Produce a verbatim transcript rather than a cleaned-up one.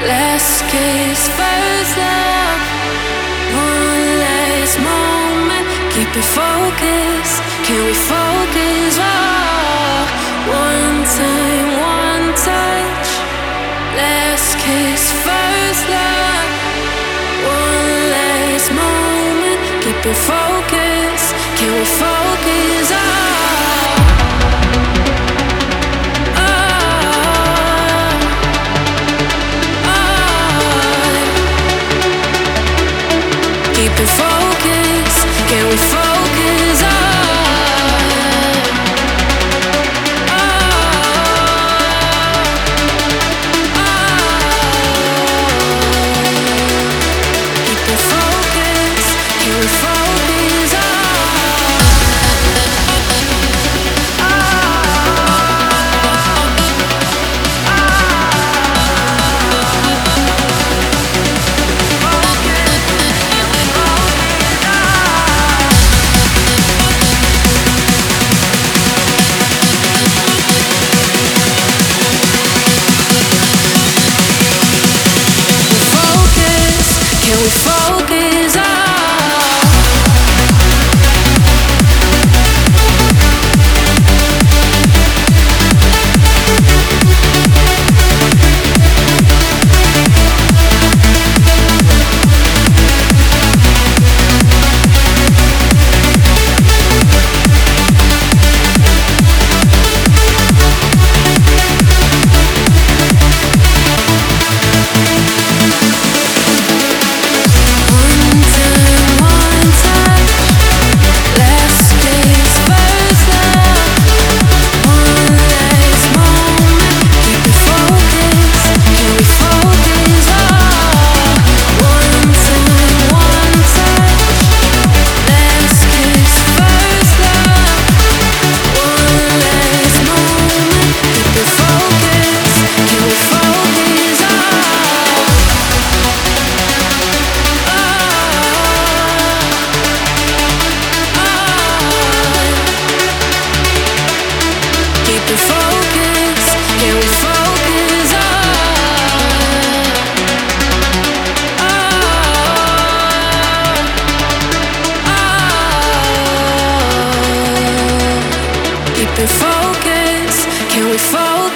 Last kiss, first love, one last moment. Keep it focused. Can we focus? Oh, one time, one touch. Last kiss, first love, one last moment. Keep it focused. Can we focus? Oh. Keep it focused. Can we focus on? Oh, oh, keep it focused. Can we focus on? Can we focus on? Keep it focused. Can we focus?